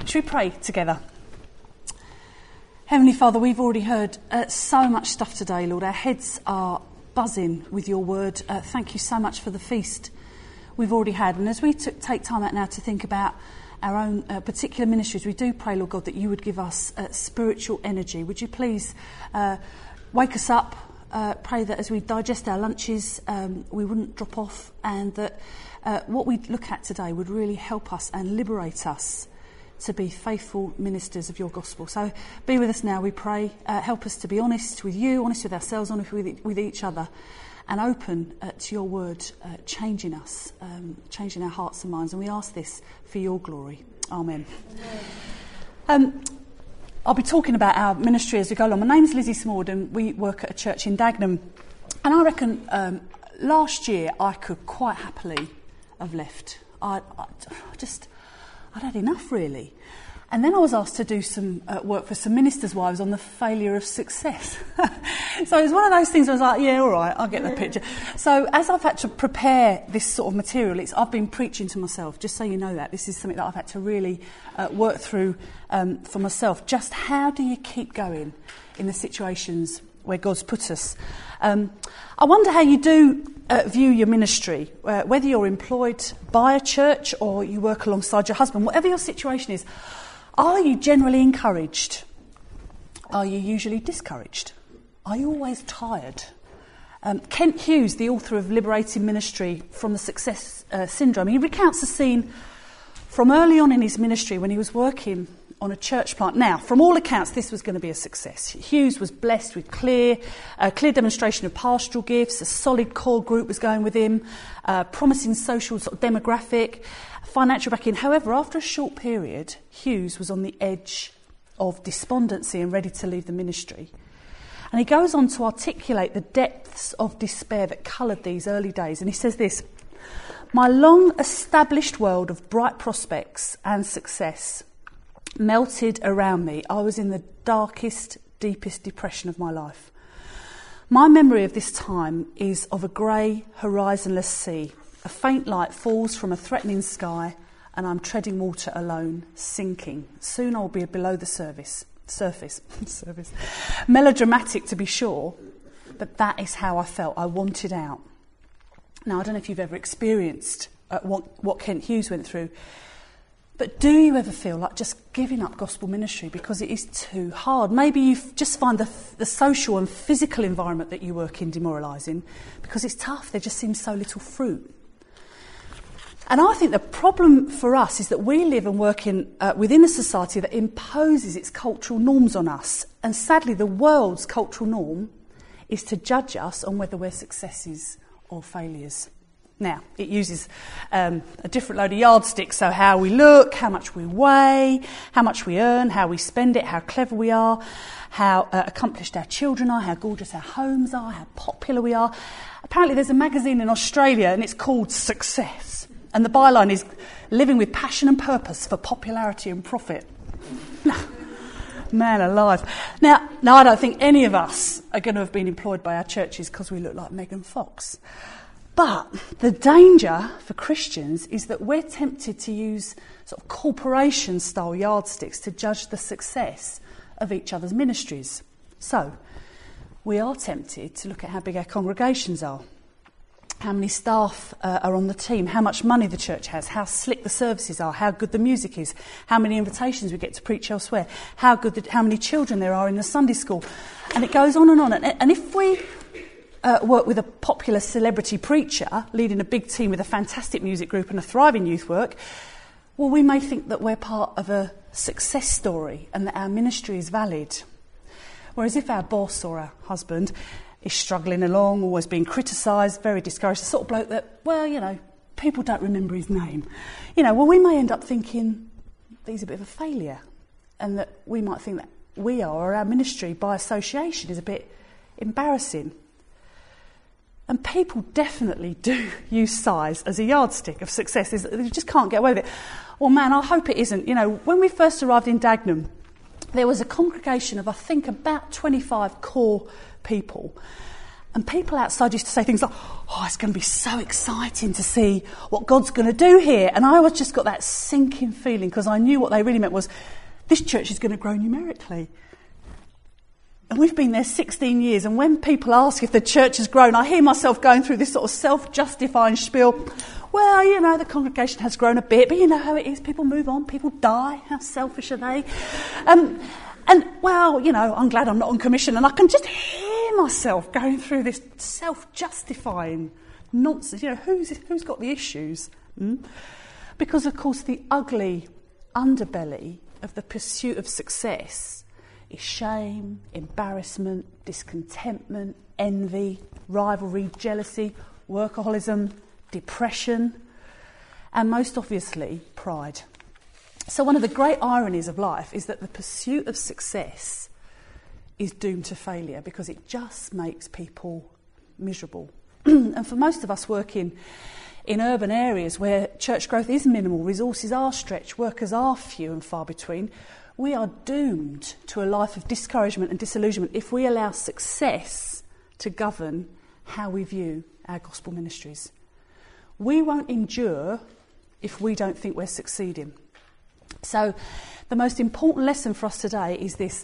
Should we pray together? Heavenly Father, we've already heard so much stuff today, Lord. Our heads are buzzing with your word. Thank you so much for the feast we've already had. And as we take time out now to think about our own particular ministries, we do pray, Lord God, that you would give us spiritual energy. Would you please wake us up? Pray that as we digest our lunches, we wouldn't drop off, and that what we look at today would really help us and liberate us to be faithful ministers of your gospel. So be with us now, we pray. Help us to be honest with you, honest with ourselves, honest with each other, and open to your word, changing us, changing our hearts and minds. And we ask this for your glory. Amen. I'll be talking about our ministry as we go along. My name's Lizzie Smord, and we work at a church in Dagenham. And I reckon last year I could quite happily have left. I'd had enough, really. And then I was asked to do some work for some ministers' wives on the failure of success. So it was one of those things where I was like, yeah, all right, I'll get the picture. So as I've had to prepare this sort of material, I've been preaching to myself, just so you know that. This is something that I've had to really work through for myself. Just how do you keep going in the situations where God's put us? I wonder how you do view your ministry, whether you're employed by a church or you work alongside your husband, whatever your situation is. Are you generally encouraged? Are you usually discouraged? Are you always tired? Kent Hughes, the author of Liberating Ministry from the Success Syndrome, he recounts a scene from early on in his ministry when he was working on a church plant. Now, from all accounts, this was going to be a success. Hughes was blessed with clear demonstration of pastoral gifts, a solid core group was going with him, promising social sort of demographic, financial backing. However, after a short period, Hughes was on the edge of despondency and ready to leave the ministry. And he goes on to articulate the depths of despair that coloured these early days. And he says this: "My long-established world of bright prospects and success melted around me. I was in the darkest, deepest depression of my life. My memory of this time is of a grey, horizonless sea. A faint light falls from a threatening sky, and I'm treading water alone, sinking. Soon I'll be below the surface. Melodramatic, to be sure, but that is how I felt. I wanted out." Now, I don't know if you've ever experienced what Kent Hughes went through, but do you ever feel like just giving up gospel ministry because it is too hard? Maybe you just find the social and physical environment that you work in demoralising because it's tough. There just seems so little fruit. And I think the problem for us is that we live and work within a society that imposes its cultural norms on us. And sadly, the world's cultural norm is to judge us on whether we're successes or failures. Now, it uses a different load of yardsticks, so how we look, how much we weigh, how much we earn, how we spend it, how clever we are, how accomplished our children are, how gorgeous our homes are, how popular we are. Apparently there's a magazine in Australia and it's called Success, and the byline is "Living with passion and purpose for popularity and profit." Man alive. Now, I don't think any of us are going to have been employed by our churches because we look like Megan Fox. But the danger for Christians is that we're tempted to use sort of corporation-style yardsticks to judge the success of each other's ministries. So, we are tempted to look at how big our congregations are, how many staff are on the team, how much money the church has, how slick the services are, how good the music is, how many invitations we get to preach elsewhere, how many children there are in the Sunday school. And it goes on and on. And if we work with a popular celebrity preacher leading a big team with a fantastic music group and a thriving youth work, well, we may think that we're part of a success story and that our ministry is valid. Whereas if our boss or our husband is struggling along, always being criticised, very discouraged, the sort of bloke that, well, you know, people don't remember his name. We may end up thinking that he's a bit of a failure, and that we might think that we are, or our ministry by association is a bit embarrassing. And people definitely do use size as a yardstick of success. They just can't get away with it. Well, man, I hope it isn't. When we first arrived in Dagenham, there was a congregation of, I think, about 25 core people. And people outside used to say things like, oh, it's going to be so exciting to see what God's going to do here. And I always just got that sinking feeling, because I knew what they really meant was, this church is going to grow numerically. And we've been there 16 years, and when people ask if the church has grown, I hear myself going through this sort of self-justifying spiel. Well, you know, the congregation has grown a bit, but you know how it is. People move on, people die. How selfish are they? And, well, you know, I'm glad I'm not on commission, and I can just hear myself going through this self-justifying nonsense. You know, who's got the issues? Because, of course, the ugly underbelly of the pursuit of success is shame, embarrassment, discontentment, envy, rivalry, jealousy, workaholism, depression, and most obviously, pride. So one of the great ironies of life is that the pursuit of success is doomed to failure, because it just makes people miserable. And for most of us working in urban areas where church growth is minimal, resources are stretched, workers are few and far between, we are doomed to a life of discouragement and disillusionment if we allow success to govern how we view our gospel ministries. We won't endure if we don't think we're succeeding. So the most important lesson for us today is this: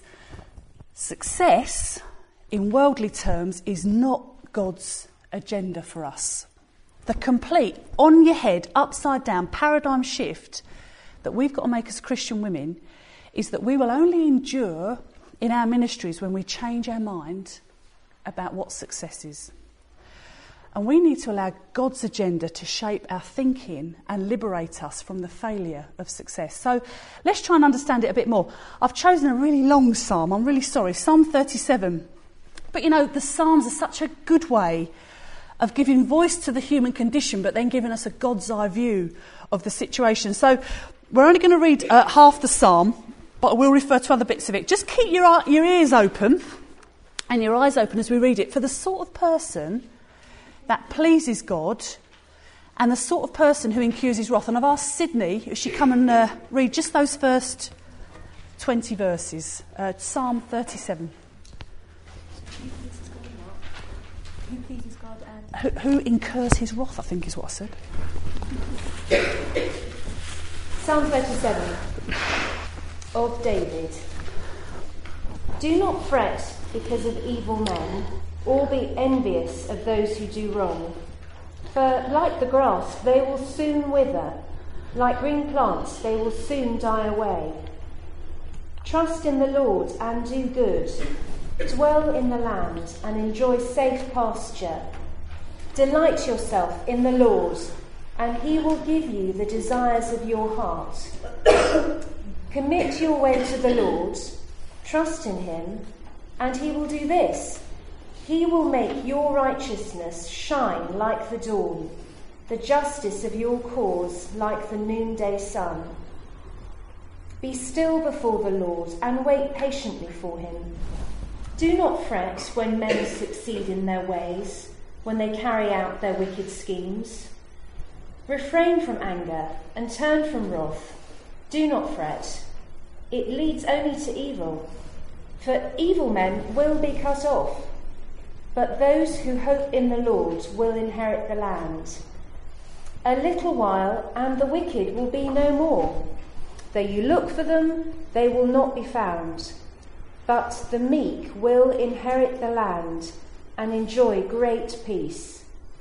success, in worldly terms, is not God's agenda for us. The complete, on your head, upside down paradigm shift that we've got to make as Christian women is that we will only endure in our ministries when we change our mind about what success is. And we need to allow God's agenda to shape our thinking and liberate us from the failure of success. So let's try and understand it a bit more. I've chosen a really long psalm. I'm really sorry. Psalm 37. But you know, the Psalms are such a good way of giving voice to the human condition, but then giving us a God's eye view of the situation. So we're only going to read half the psalm, but I will refer to other bits of it. Just keep your ears open and your eyes open as we read it, for the sort of person that pleases God and the sort of person who incurs his wrath. And I've asked Sydney if she come and read just those first 20 verses. Psalm 37. Who pleases God and... Who incurs his wrath, I think is what I said. Psalm 37 of David. Do not fret because of evil men, or be envious of those who do wrong. For like the grass, they will soon wither. Like green plants, they will soon die away. Trust in the Lord and do good. Dwell in the land and enjoy safe pasture. Delight yourself in the Lord, and he will give you the desires of your heart. Commit your way to the Lord. Trust in him, and he will do this. He will make your righteousness shine like the dawn, the justice of your cause like the noonday sun. Be still before the Lord and wait patiently for him. Do not fret when men succeed in their ways, when they carry out their wicked schemes. Refrain from anger and turn from wrath. Do not fret. It leads only to evil. For evil men will be cut off, but those who hope in the Lord will inherit the land. A little while, and the wicked will be no more. Though you look for them, they will not be found. But the meek will inherit the land and enjoy great peace.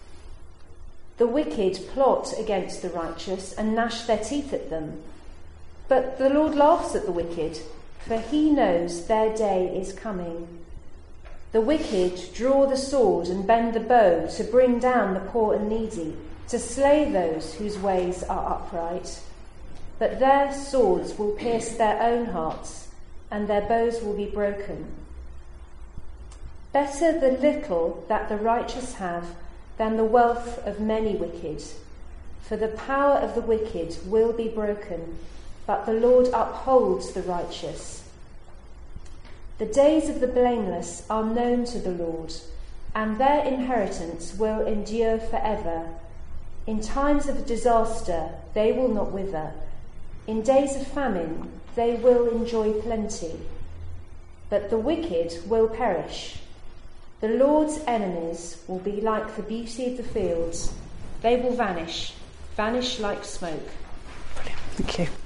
The wicked plot against the righteous and gnash their teeth at them. But the Lord laughs at the wicked, for he knows their day is coming. The wicked draw the sword and bend the bow to bring down the poor and needy, to slay those whose ways are upright. But their swords will pierce their own hearts, and their bows will be broken. Better the little that the righteous have than the wealth of many wicked. For the power of the wicked will be broken, but the Lord upholds the righteous. The days of the blameless are known to the Lord, and their inheritance will endure forever. In times of disaster they will not wither. In days of famine they will enjoy plenty. But the wicked will perish. The Lord's enemies will be like the beauty of the fields. They will vanish like smoke. Brilliant, thank you.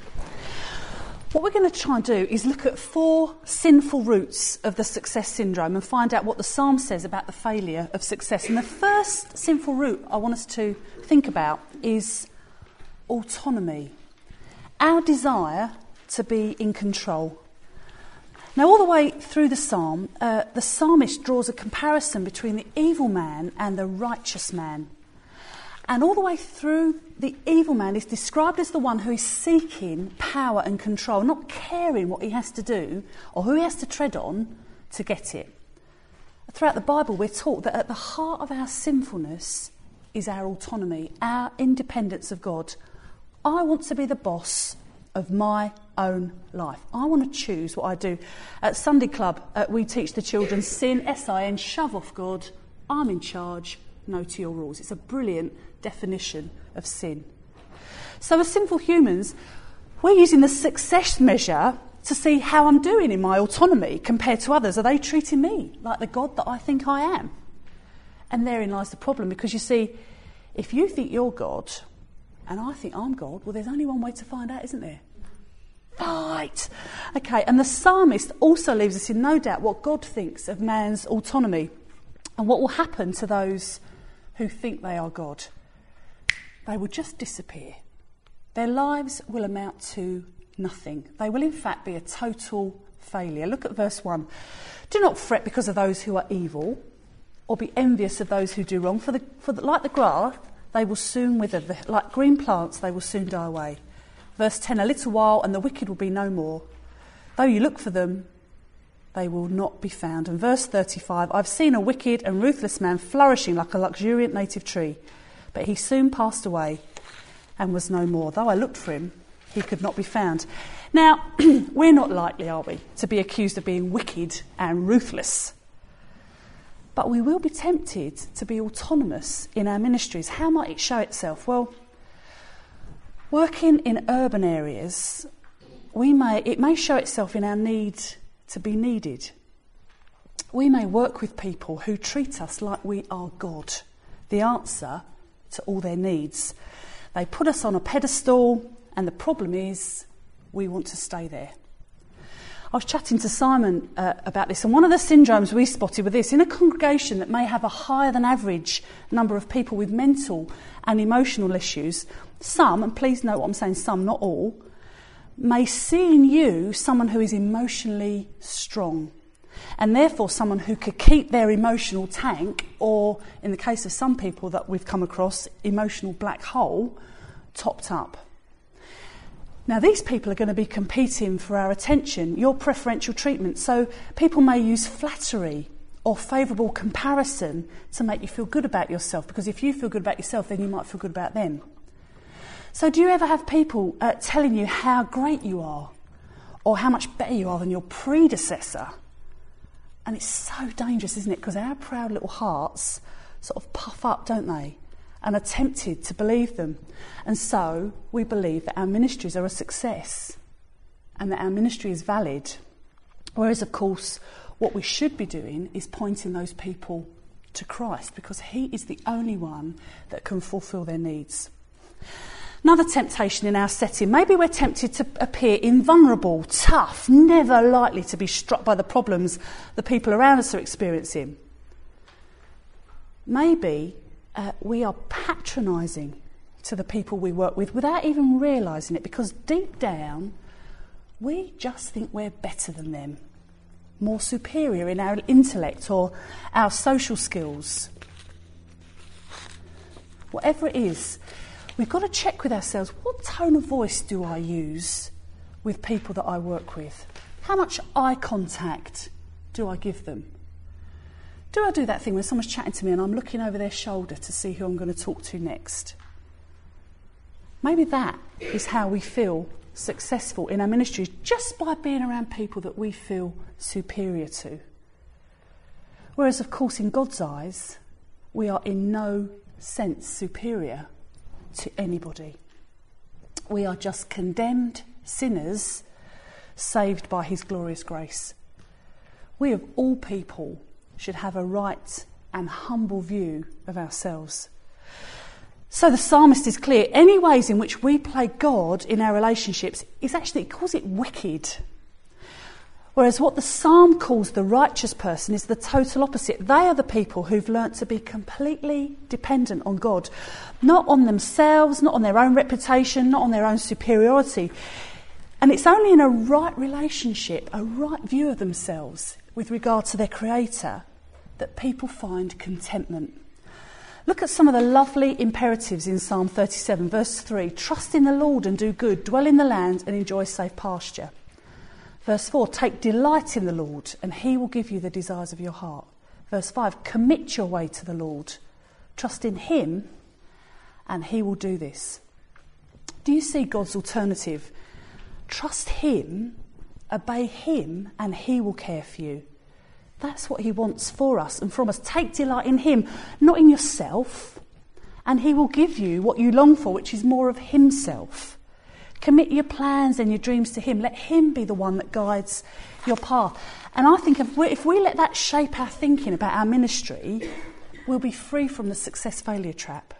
What we're going to try and do is look at 4 sinful roots of the success syndrome and find out what the psalm says about the failure of success. And the first sinful root I want us to think about is autonomy, our desire to be in control. Now, all the way through the psalm, the psalmist draws a comparison between the evil man and the righteous man. And all the way through, the evil man is described as the one who is seeking power and control, not caring what he has to do or who he has to tread on to get it. Throughout the Bible, we're taught that at the heart of our sinfulness is our autonomy, our independence of God. I want to be the boss of my own life. I want to choose what I do. At Sunday Club, we teach the children sin, S-I-N, shove off God, I'm in charge, no to your rules. It's a brilliant definition of sin. So as sinful humans, we're using the success measure to see how I'm doing in my autonomy compared to others. Are they treating me like the God that I think I am? And therein lies the problem, because you see, if you think you're God and I think I'm God, well, there's only one way to find out, isn't there? Fight! Okay, and the psalmist also leaves us in no doubt what God thinks of man's autonomy and what will happen to those who think they are God. They will just disappear. Their lives will amount to nothing. They will in fact be a total failure. Look at verse 1. Do not fret because of those who are evil, or be envious of those who do wrong, for like the grass, they will soon wither. Like green plants, they will soon die away. Verse 10, a little while and the wicked will be no more. Though you look for them, they will not be found. And verse 35, I've seen a wicked and ruthless man flourishing like a luxuriant native tree, but he soon passed away and was no more. Though I looked for him, he could not be found. Now, we're not likely, are we, to be accused of being wicked and ruthless. But we will be tempted to be autonomous in our ministries. How might it show itself? Well, working in urban areas, it may show itself in our need to be needed. We may work with people who treat us like we are God, the answer to all their needs. They put us on a pedestal, and the problem is we want to stay there. I was chatting to Simon about this, and one of the syndromes we spotted with this, in a congregation that may have a higher than average number of people with mental and emotional issues, some, and please note what I'm saying, some, not all, may see in you someone who is emotionally strong, and therefore someone who could keep their emotional tank, or in the case of some people that we've come across, emotional black hole, topped up. Now, these people are going to be competing for our attention, your preferential treatment. So people may use flattery or favourable comparison to make you feel good about yourself, because if you feel good about yourself, then you might feel good about them. So do you ever have people telling you how great you are or how much better you are than your predecessor? And it's so dangerous, isn't it? Because our proud little hearts sort of puff up, don't they? And are tempted to believe them. And so we believe that our ministries are a success and that our ministry is valid. Whereas, of course, what we should be doing is pointing those people to Christ, because he is the only one that can fulfil their needs. Another temptation in our setting, maybe we're tempted to appear invulnerable, tough, never likely to be struck by the problems the people around us are experiencing. Maybe we are patronising to the people we work with without even realising it, because deep down we just think we're better than them, more superior in our intellect or our social skills. Whatever it is, we've got to check with ourselves, what tone of voice do I use with people that I work with? How much eye contact do I give them? Do I do that thing when someone's chatting to me and I'm looking over their shoulder to see who I'm going to talk to next? Maybe that is how we feel successful in our ministries, just by being around people that we feel superior to. Whereas, of course, in God's eyes, we are in no sense superior to anybody. We are just condemned sinners saved by his glorious grace. We of all people should have a right and humble view of ourselves. So the psalmist is clear. Any ways in which we play God in our relationships is actually, it calls it wicked. Whereas what the psalm calls the righteous person is the total opposite. They are the people who've learnt to be completely dependent on God. Not on themselves, not on their own reputation, not on their own superiority. And it's only in a right relationship, a right view of themselves with regard to their Creator, that people find contentment. Look at some of the lovely imperatives in Psalm 37, verse 3. Trust in the Lord and do good, dwell in the land and enjoy safe pasture. Verse 4, take delight in the Lord and he will give you the desires of your heart. Verse 5, commit your way to the Lord. Trust in him and he will do this. Do you see God's alternative? Trust him, obey him and he will care for you. That's what he wants for us and from us. Take delight in him, not in yourself, and he will give you what you long for, which is more of himself. Commit your plans and your dreams to him. Let him be the one that guides your path. And I think if we let that shape our thinking about our ministry, we'll be free from the success-failure trap.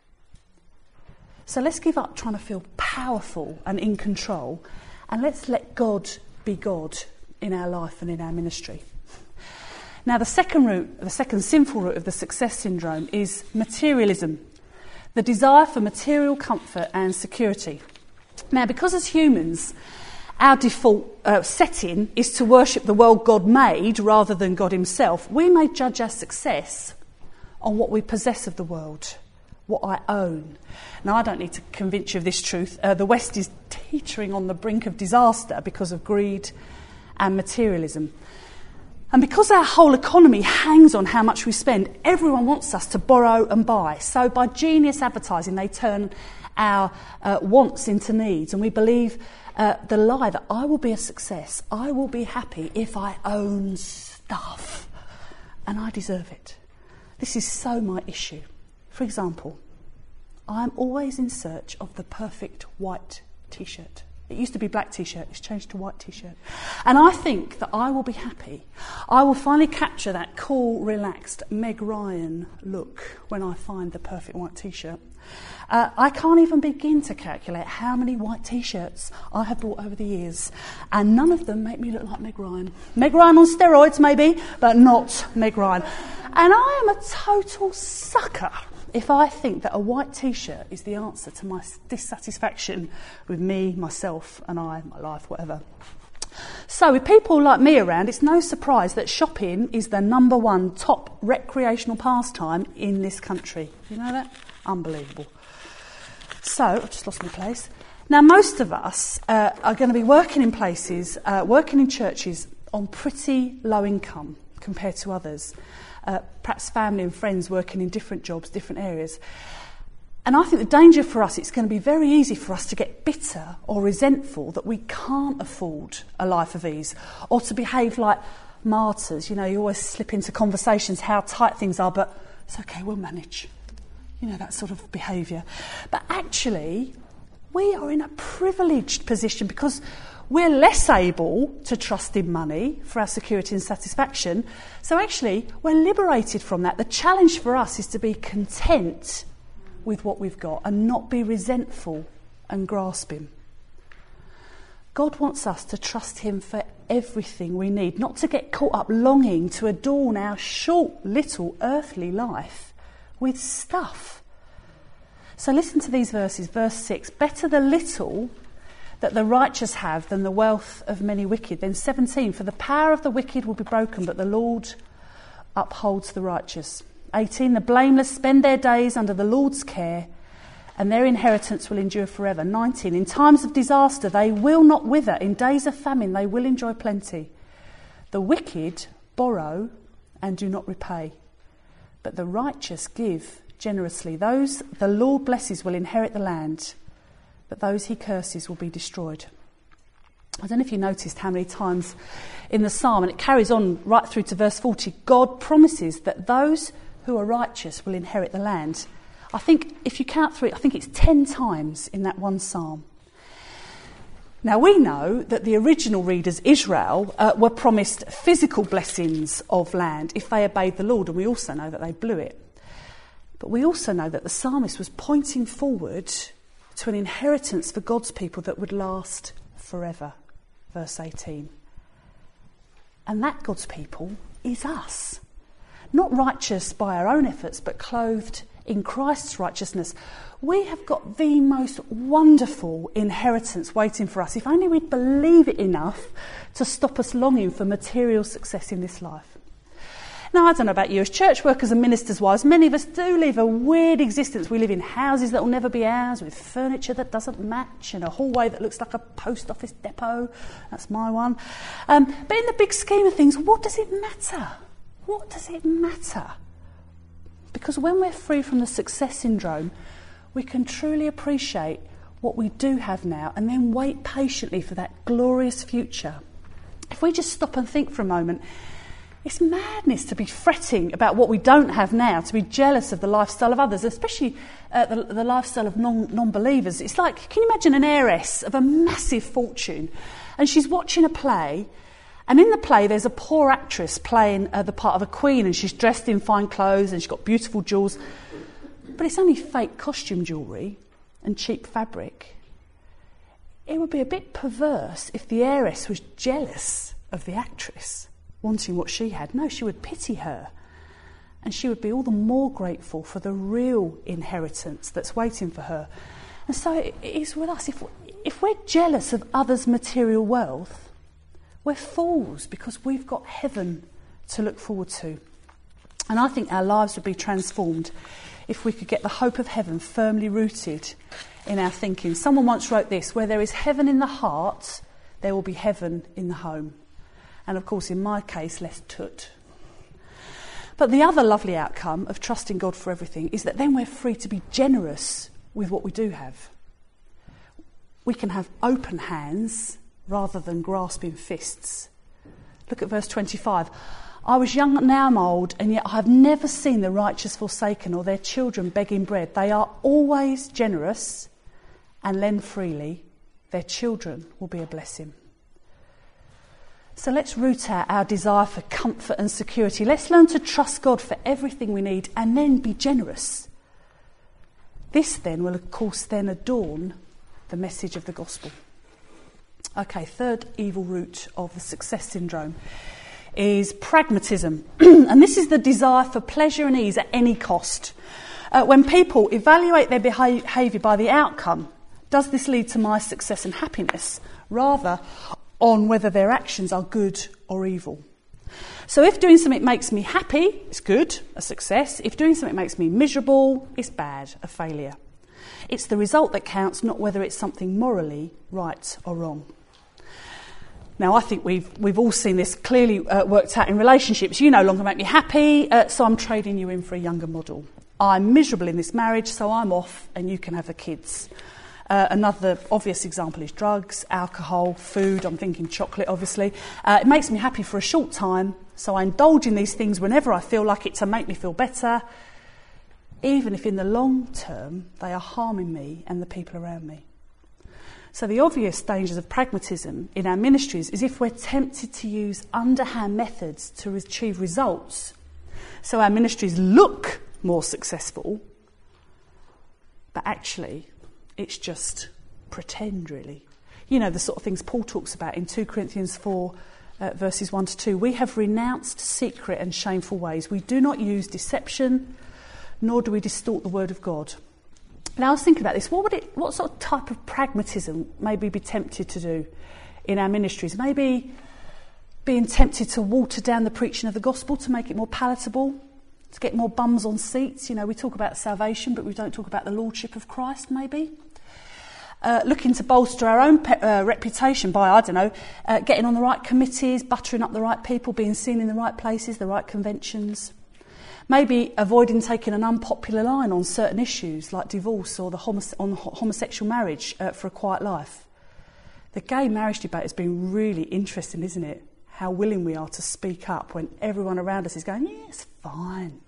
So let's give up trying to feel powerful and in control, and let's let God be God in our life and in our ministry. Now, the second sinful root of the success syndrome is materialism, the desire for material comfort and security. Now, because as humans, our default setting is to worship the world God made rather than God himself, we may judge our success on what we possess of the world, what I own. Now, I don't need to convince you of this truth. The West is teetering on the brink of disaster because of greed and materialism. And because our whole economy hangs on how much we spend, everyone wants us to borrow and buy. So by genius advertising, they turn our wants into needs. And we believe the lie that I will be a success, I will be happy if I own stuff. And I deserve it. This is so my issue. For example, I'm always in search of the perfect white T-shirt. It used to be black T-shirt, it's changed to white T-shirt. And I think that I will be happy. I will finally capture that cool, relaxed Meg Ryan look when I find the perfect white T-shirt. I can't even begin to calculate how many white T-shirts I have bought over the years. And none of them make me look like Meg Ryan. Meg Ryan on steroids maybe, but not Meg Ryan. And I am a total sucker if I think that a white T-shirt is the answer to my dissatisfaction with me, myself and I, my life, whatever. So with people like me around, it's no surprise that shopping is the number one top recreational pastime in this country. You know that? Unbelievable. So, I've just lost my place. Now, most of us are going to be working in places, working in churches on pretty low income compared to others. Perhaps family and friends working in different jobs, different areas. And I think the danger for us, it's going to be very easy for us to get bitter or resentful that we can't afford a life of ease, or to behave like martyrs. You know, you always slip into conversations how tight things are, but it's okay, we'll manage. You know, that sort of behaviour. But actually, we are in a privileged position because we're less able to trust in money for our security and satisfaction. So actually, we're liberated from that. The challenge for us is to be content with what we've got and not be resentful and grasping. God wants us to trust him for everything we need, not to get caught up longing to adorn our short little earthly life with stuff. So listen to these verses. Verse 6, better the little that the righteous have than the wealth of many wicked. Then 17, for the power of the wicked will be broken, but the Lord upholds the righteous. 18, the blameless spend their days under the Lord's care, and their inheritance will endure forever. 19, in times of disaster they will not wither. In days of famine they will enjoy plenty. The wicked borrow and do not repay, but the righteous give generously. Those the Lord blesses will inherit the land, but those he curses will be destroyed. I don't know if you noticed how many times in the psalm, and it carries on right through to verse 40, God promises that those who are righteous will inherit the land. I think if you count through it, I think it's 10 times in that one psalm. Now, we know that the original readers, Israel, were promised physical blessings of land if they obeyed the Lord, and we also know that they blew it. But we also know that the psalmist was pointing forward to an inheritance for God's people that would last forever. Verse 18. And that God's people is us. Not righteous by our own efforts, but clothed in Christ's righteousness. We have got the most wonderful inheritance waiting for us, if only we'd believe it enough to stop us longing for material success in this life. Now, I don't know about you, as church workers and ministers' wives, many of us do live a weird existence. We live in houses that will never be ours, with furniture that doesn't match, and a hallway that looks like a post office depot. That's my one. But in the big scheme of things, what does it matter? What does it matter? Because when we're free from the success syndrome, we can truly appreciate what we do have now and then wait patiently for that glorious future. If we just stop and think for a moment, it's madness to be fretting about what we don't have now, to be jealous of the lifestyle of others, especially the lifestyle of non-believers. It's like, can you imagine an heiress of a massive fortune, and she's watching a play, and in the play there's a poor actress playing the part of a queen, and she's dressed in fine clothes and she's got beautiful jewels, but it's only fake costume jewellery and cheap fabric. It would be a bit perverse if the heiress was jealous of the actress, wanting what she had. No, she would pity her, and she would be all the more grateful for the real inheritance that's waiting for her. And so it is with us. If we're jealous of others' material wealth, we're fools, because we've got heaven to look forward to. And I think our lives would be transformed if we could get the hope of heaven firmly rooted in our thinking. Someone once wrote this: where there is heaven in the heart, there will be heaven in the home. And of course, in my case, less tut. But the other lovely outcome of trusting God for everything is that then we're free to be generous with what we do have. We can have open hands rather than grasping fists. Look at verse 25. I was young, now I'm old, and yet I have never seen the righteous forsaken or their children begging bread. They are always generous and lend freely. Their children will be a blessing. So let's root out our desire for comfort and security. Let's learn to trust God for everything we need and then be generous. This then will, of course, then adorn the message of the gospel. Okay, third evil root of the success syndrome is pragmatism. And this is the desire for pleasure and ease at any cost. When people evaluate their behaviour by the outcome, does this lead to my success and happiness, rather on whether their actions are good or evil. So if doing something makes me happy, it's good, a success. If doing something makes me miserable, it's bad, a failure. It's the result that counts, not whether it's something morally right or wrong. Now, I think we've all seen this clearly worked out in relationships. You no longer make me happy, so I'm trading you in for a younger model. I'm miserable in this marriage, so I'm off and you can have the kids. Another obvious example is drugs, alcohol, food. I'm thinking chocolate, obviously. It makes me happy for a short time, so I indulge in these things whenever I feel like it to make me feel better, even if in the long term they are harming me and the people around me. So the obvious dangers of pragmatism in our ministries is if we're tempted to use underhand methods to achieve results, so our ministries look more successful, but actually it's just pretend, really. You know, the sort of things Paul talks about in 2 Corinthians 4, verses 1 to 2. We have renounced secret and shameful ways. We do not use deception, nor do we distort the word of God. Now, I was thinking about this. What sort of type of pragmatism may we be tempted to do in our ministries? Maybe being tempted to water down the preaching of the gospel to make it more palatable, to get more bums on seats. You know, we talk about salvation, but we don't talk about the lordship of Christ, maybe. Looking to bolster our own reputation by, getting on the right committees, buttering up the right people, being seen in the right places, the right conventions. Maybe avoiding taking an unpopular line on certain issues like divorce or on homosexual marriage for a quiet life. The gay marriage debate has been really interesting, isn't it? How willing we are to speak up when everyone around us is going, yeah, it's fine.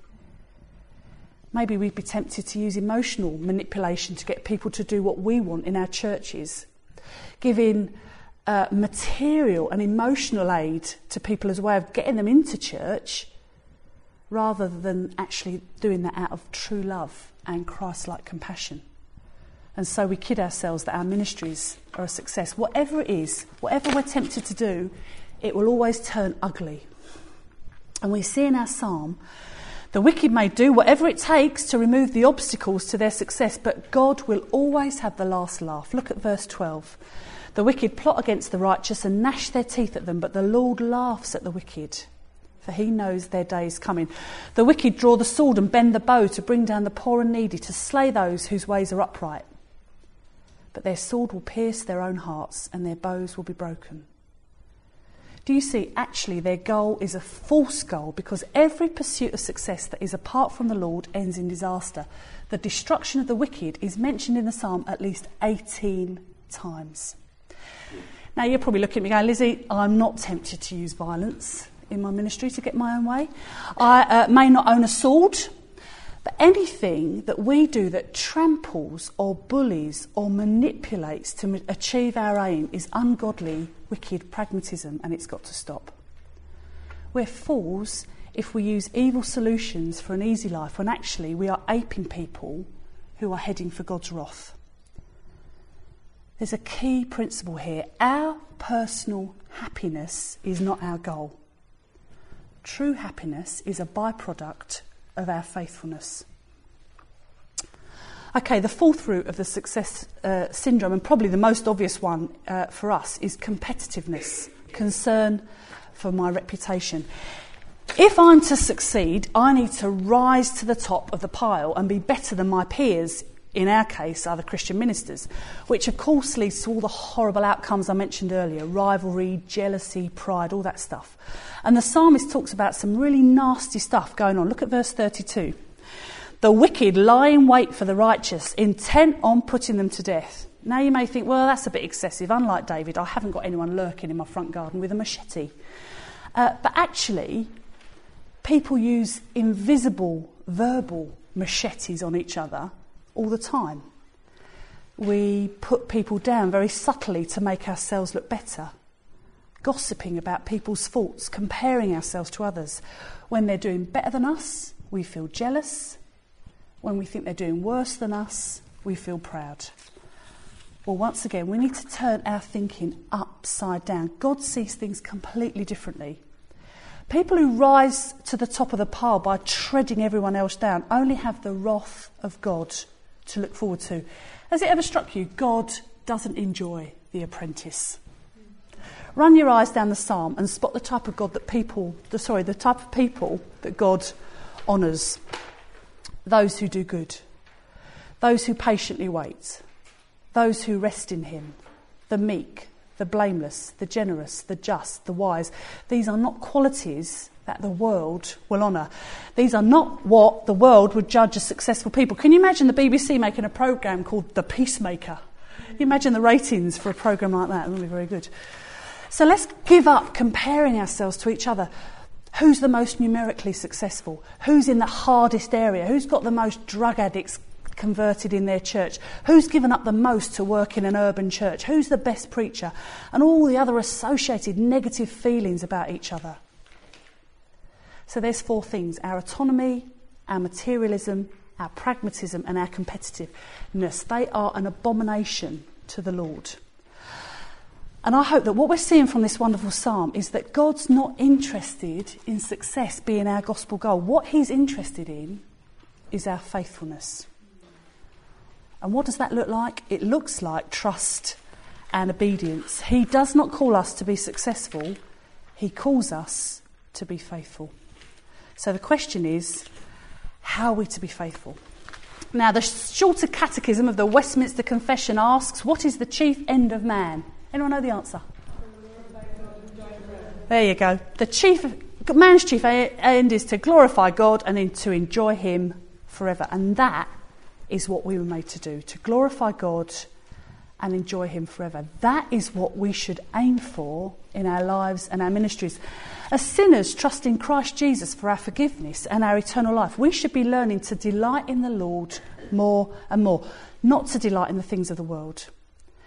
Maybe we'd be tempted to use emotional manipulation to get people to do what we want in our churches. giving material and emotional aid to people as a way of getting them into church, rather than actually doing that out of true love and Christ-like compassion. And so we kid ourselves that our ministries are a success. Whatever it is, whatever we're tempted to do, it will always turn ugly. And we see in our psalm, the wicked may do whatever it takes to remove the obstacles to their success, but God will always have the last laugh. Look at verse 12. The wicked plot against the righteous and gnash their teeth at them, but the Lord laughs at the wicked, for he knows their day is coming. The wicked draw the sword and bend the bow to bring down the poor and needy, to slay those whose ways are upright. But their sword will pierce their own hearts, and their bows will be broken. Do you see, actually their goal is a false goal, because every pursuit of success that is apart from the Lord ends in disaster. The destruction of the wicked is mentioned in the psalm at least 18 times. Now you're probably looking at me going, Lizzie, I'm not tempted to use violence in my ministry to get my own way. I may not own a sword, but anything that we do that tramples or bullies or manipulates to achieve our aim is ungodly, wicked pragmatism, and it's got to stop. We're fools if we use evil solutions for an easy life, when actually we are aping people who are heading for God's wrath. There's a key principle here. Our personal happiness is not our goal. True happiness is a byproduct of our faithfulness. Okay, the fourth root of the success syndrome, and probably the most obvious one for us, is competitiveness, concern for my reputation. If I'm to succeed, I need to rise to the top of the pile and be better than my peers, in our case, other Christian ministers, which of course leads to all the horrible outcomes I mentioned earlier: rivalry, jealousy, pride, all that stuff. And the psalmist talks about some really nasty stuff going on. Look at verse 32. The wicked lie in wait for the righteous, intent on putting them to death. Now you may think, well, that's a bit excessive. Unlike David, I haven't got anyone lurking in my front garden with a machete. But actually, people use invisible, verbal machetes on each other all the time. We put people down very subtly to make ourselves look better. Gossiping about people's faults, comparing ourselves to others. When they're doing better than us, we feel jealous. When we think they're doing worse than us, we feel proud. Well, once again, we need to turn our thinking upside down. God sees things completely differently. People who rise to the top of the pile by treading everyone else down only have the wrath of God to look forward to. Has it ever struck you, God doesn't enjoy The Apprentice? Run your eyes down the psalm and spot the type of people that God honours. Those who do good, those who patiently wait, those who rest in him, the meek, the blameless, the generous, the just, the wise. These are not qualities that the world will honour. These are not what the world would judge as successful people. Can you imagine the BBC making a programme called The Peacemaker? Can you imagine the ratings for a programme like that? It wouldn't be very good. So let's give up comparing ourselves to each other. Who's the most numerically successful? Who's in the hardest area? Who's got the most drug addicts converted in their church? Who's given up the most to work in an urban church? Who's the best preacher? And all the other associated negative feelings about each other. So there's four things: our autonomy, our materialism, our pragmatism, and our competitiveness. They are an abomination to the Lord. And I hope that what we're seeing from this wonderful psalm is that God's not interested in success being our gospel goal. What he's interested in is our faithfulness. And what does that look like? It looks like trust and obedience. He does not call us to be successful. He calls us to be faithful. So the question is, how are we to be faithful? Now, the Shorter Catechism of the Westminster Confession asks, what is the chief end of man? Anyone know the answer? There you go. Man's chief end is to glorify God and then to enjoy him forever. And that is what we were made to do, to glorify God and enjoy him forever. That is what we should aim for in our lives and our ministries. As sinners trusting Christ Jesus for our forgiveness and our eternal life, we should be learning to delight in the Lord more and more, not to delight in the things of the world.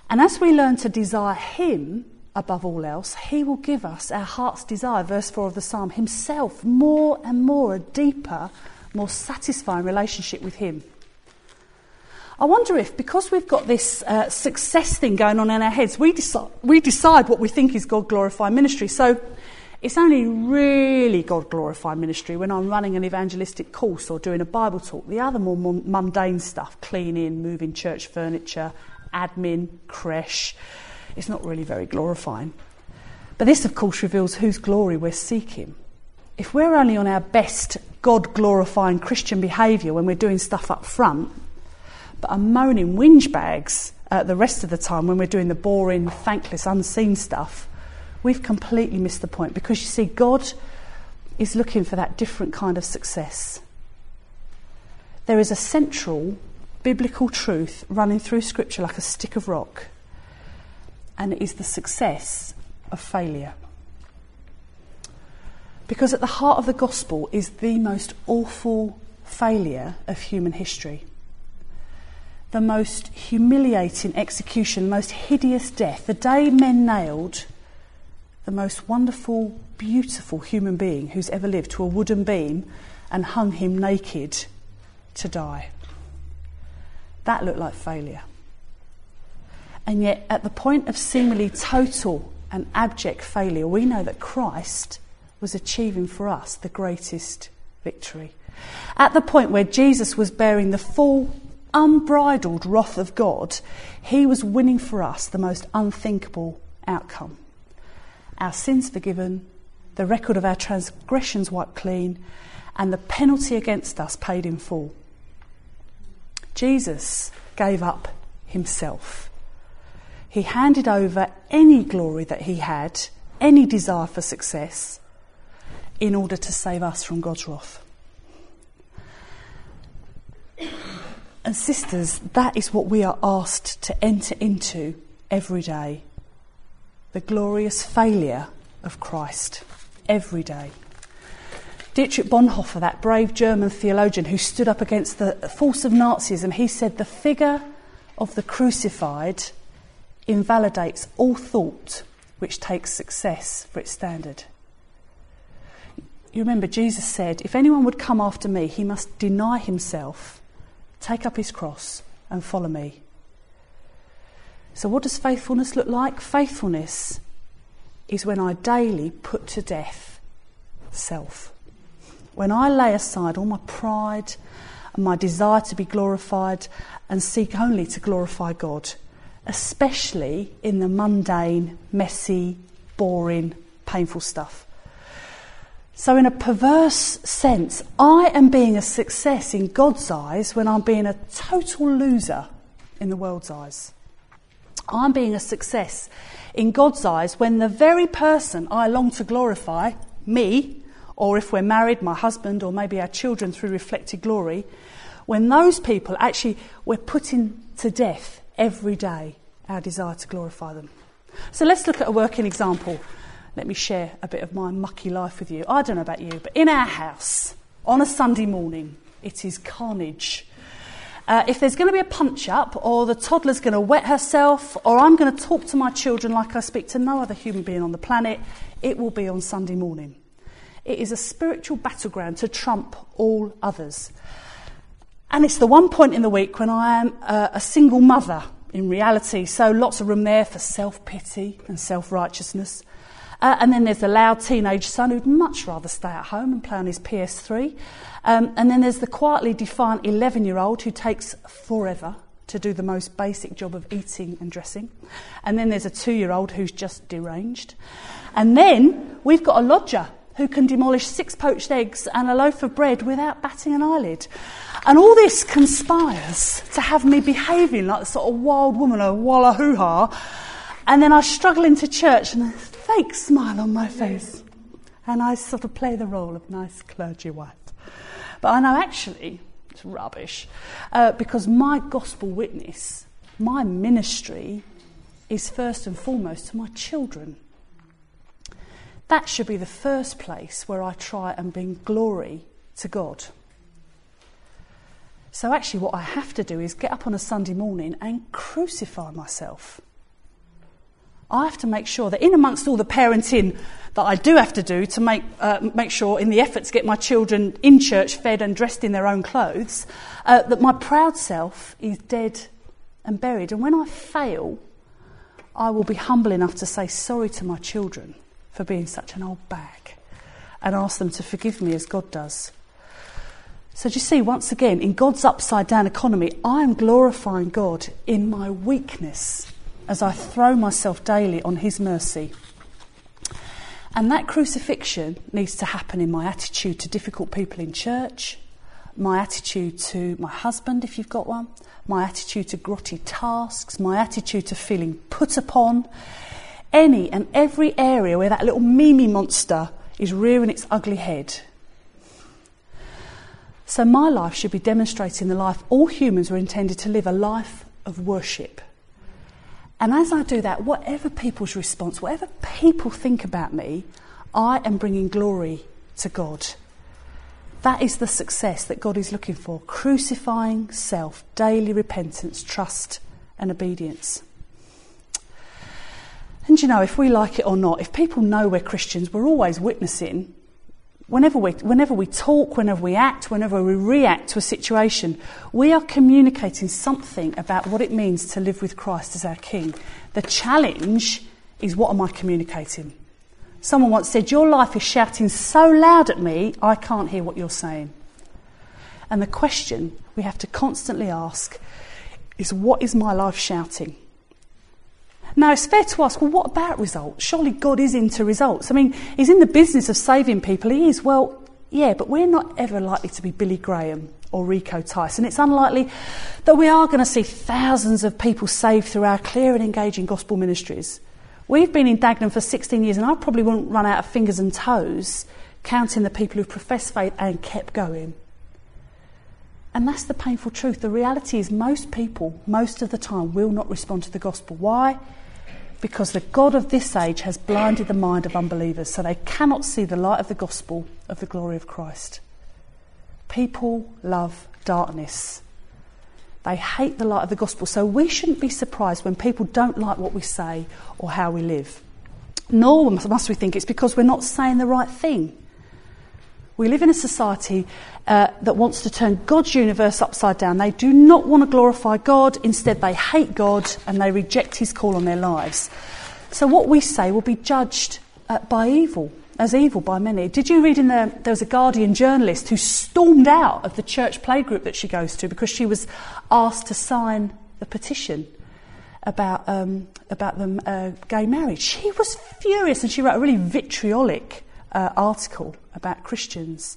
And as we learn to desire him above all else, he will give us our heart's desire, verse 4 of the psalm, himself, more and more, a deeper, more satisfying relationship with him. I wonder if, because we've got this success thing going on in our heads, we decide what we think is God-glorifying ministry. So it's only really God-glorifying ministry when I'm running an evangelistic course or doing a Bible talk. The other more mundane stuff, cleaning, moving church furniture, admin, creche, it's not really very glorifying. But this, of course, reveals whose glory we're seeking. If we're only on our best God-glorifying Christian behaviour when we're doing stuff up front, but are moaning whinge bags the rest of the time when we're doing the boring, thankless, unseen stuff, we've completely missed the point. Because you see, God is looking for that different kind of success. There is a central biblical truth running through Scripture like a stick of rock, and it is the success of failure. Because at the heart of the gospel is the most awful failure of human history. The most humiliating execution, the most hideous death, the day men nailed the most wonderful, beautiful human being who's ever lived to a wooden beam and hung him naked to die. That looked like failure. And yet, at the point of seemingly total and abject failure, we know that Christ was achieving for us the greatest victory. At the point where Jesus was bearing the full, unbridled wrath of God, he was winning for us the most unthinkable outcome. Our sins forgiven, the record of our transgressions wiped clean, and the penalty against us paid in full. Jesus gave up himself. He handed over any glory that he had, any desire for success, in order to save us from God's wrath. And sisters, that is what we are asked to enter into every day. The glorious failure of Christ, every day. Dietrich Bonhoeffer, that brave German theologian who stood up against the force of Nazism, he said, the figure of the crucified invalidates all thought which takes success for its standard. You remember Jesus said, if anyone would come after me, he must deny himself, take up his cross and follow me. So what does faithfulness look like? Faithfulness is when I daily put to death self. When I lay aside all my pride and my desire to be glorified and seek only to glorify God, especially in the mundane, messy, boring, painful stuff. So in a perverse sense, I am being a success in God's eyes when I'm being a total loser in the world's eyes. I'm being a success in God's eyes when the very person I long to glorify, me, or if we're married, my husband, or maybe our children through reflected glory, when those people actually, we're putting to death every day our desire to glorify them. So let's look at a working example. Let me share a bit of my mucky life with you. I don't know about you, but in our house, on a Sunday morning, it is carnage. If there's going to be a punch-up, or the toddler's going to wet herself, or I'm going to talk to my children like I speak to no other human being on the planet, it will be on Sunday morning. It is a spiritual battleground to trump all others. And it's the one point in the week when I am a single mother in reality, so lots of room there for self-pity and self-righteousness. And then there's the loud teenage son who'd much rather stay at home and play on his PS3. And then there's the quietly defiant 11-year-old who takes forever to do the most basic job of eating and dressing. And then there's a 2-year-old who's just deranged. And then we've got a lodger who can demolish 6 poached eggs and a loaf of bread without batting an eyelid. And all this conspires to have me behaving like a sort of wild woman, a walla hoo-ha. And then I struggle into church and a fake smile on my face. And I sort of play the role of nice clergy wife. But I know actually it's rubbish. Because my gospel witness, my ministry, is first and foremost to my children. That should be the first place where I try and bring glory to God. So actually what I have to do is get up on a Sunday morning and crucify myself I have to make sure that in amongst all the parenting that I do have to do to make sure in the effort to get my children in church fed and dressed in their own clothes, that my proud self is dead and buried. And when I fail, I will be humble enough to say sorry to my children for being such an old bag and ask them to forgive me as God does. So do you see, once again, in God's upside down economy, I am glorifying God in my weakness as I throw myself daily on his mercy. And that crucifixion needs to happen in my attitude to difficult people in church, my attitude to my husband, if you've got one, my attitude to grotty tasks, my attitude to feeling put upon, any and every area where that little Mimi monster is rearing its ugly head. So my life should be demonstrating the life all humans were intended to live, a life of worship. And as I do that, whatever people's response, whatever people think about me, I am bringing glory to God. That is the success that God is looking for. Crucifying self, daily repentance, trust and obedience. And you know, if we like it or not, if people know we're Christians, we're always witnessing. Whenever we talk, whenever we act, whenever we react to a situation, we are communicating something about what it means to live with Christ as our King. The challenge is, what am I communicating? Someone once said, your life is shouting so loud at me, I can't hear what you're saying. And the question we have to constantly ask is, what is my life shouting? Now, it's fair to ask, well, what about results? Surely God is into results. I mean, he's in the business of saving people. He is. Well, yeah, but we're not ever likely to be Billy Graham or Rico Tyson. It's unlikely that we are going to see thousands of people saved through our clear and engaging gospel ministries. We've been in Dagenham for 16 years, and I probably wouldn't run out of fingers and toes counting the people who've professed faith and kept going. And that's the painful truth. The reality is most people, most of the time, will not respond to the gospel. Why? Because the God of this age has blinded the mind of unbelievers, so they cannot see the light of the gospel of the glory of Christ. People love darkness. They hate the light of the gospel, so we shouldn't be surprised when people don't like what we say or how we live. Nor must we think it's because we're not saying the right thing. We live in a society that wants to turn God's universe upside down. They do not want to glorify God. Instead, they hate God and they reject his call on their lives. So what we say will be judged as evil by many. Did you read there was a Guardian journalist who stormed out of the church playgroup that she goes to because she was asked to sign the petition about gay marriage. She was furious, and she wrote a really vitriolic article about Christians.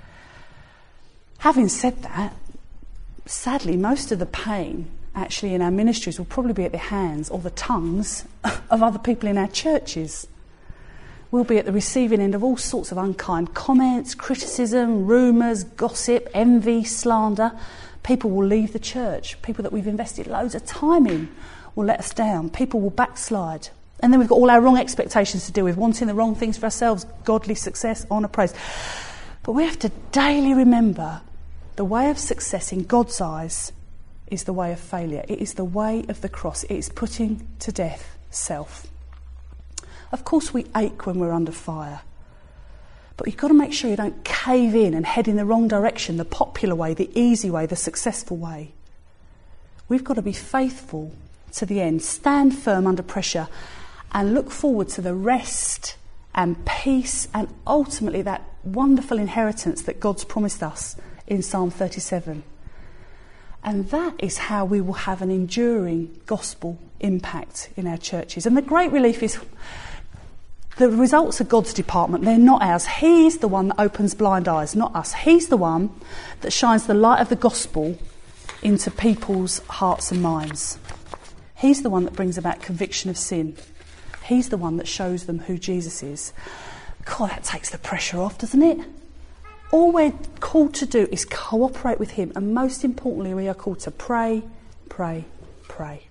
Having said that, sadly, most of the pain actually in our ministries will probably be at the hands or the tongues of other people in our churches. We'll be at the receiving end of all sorts of unkind comments, criticism, rumours, gossip, envy, slander. People will leave the church. People that we've invested loads of time in will let us down. People will backslide. And then we've got all our wrong expectations to deal with, wanting the wrong things for ourselves, godly success, honour, praise. But we have to daily remember the way of success in God's eyes is the way of failure. It is the way of the cross. It is putting to death self. Of course we ache when we're under fire. But you've got to make sure you don't cave in and head in the wrong direction, the popular way, the easy way, the successful way. We've got to be faithful to the end, stand firm under pressure, and look forward to the rest and peace and ultimately that wonderful inheritance that God's promised us in Psalm 37. And that is how we will have an enduring gospel impact in our churches. And the great relief is the results are God's department, they're not ours. He's the one that opens blind eyes, not us. He's the one that shines the light of the gospel into people's hearts and minds. He's the one that brings about conviction of sin. He's the one that shows them who Jesus is. God, that takes the pressure off, doesn't it? All we're called to do is cooperate with him, and most importantly, we are called to pray, pray, pray.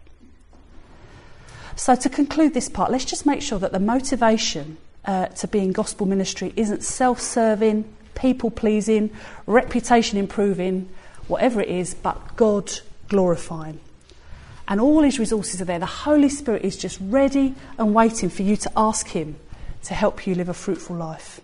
So to conclude this part, let's just make sure that the motivation to be in gospel ministry isn't self-serving, people-pleasing, reputation-improving, whatever it is, but God glorifying. and all his resources are there. The Holy Spirit is just ready and waiting for you to ask him to help you live a fruitful life.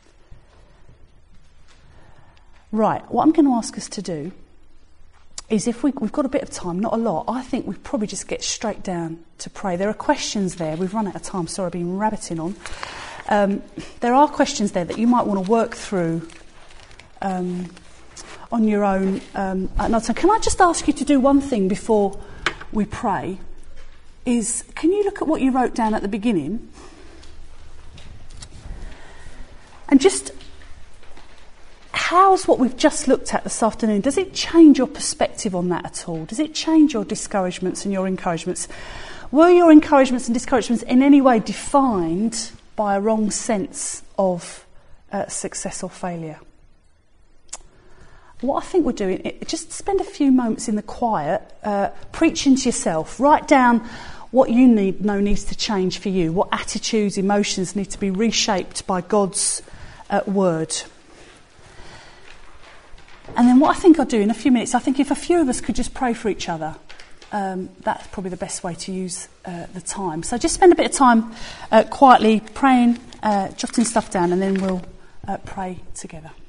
Right, what I'm going to ask us to do is, if we've got a bit of time, not a lot, I think we probably just get straight down to pray. There are questions there. We've run out of time, sorry, I've been rabbiting on. There are questions there that you might want to work through on your own. Can I just ask you to do one thing before we pray? Can you look at what you wrote down at the beginning? And just, how's what we've just looked at this afternoon, does it change your perspective on that at all? Does it change your discouragements and your encouragements? Were your encouragements and discouragements in any way defined by a wrong sense of success or failure? What I think we're doing, just spend a few moments in the quiet, preaching to yourself. Write down what you know needs to change for you, what attitudes, emotions need to be reshaped by God's word. And then what I think I'll do in a few minutes, I think if a few of us could just pray for each other, that's probably the best way to use the time. So just spend a bit of time quietly praying, jotting stuff down, and then we'll pray together.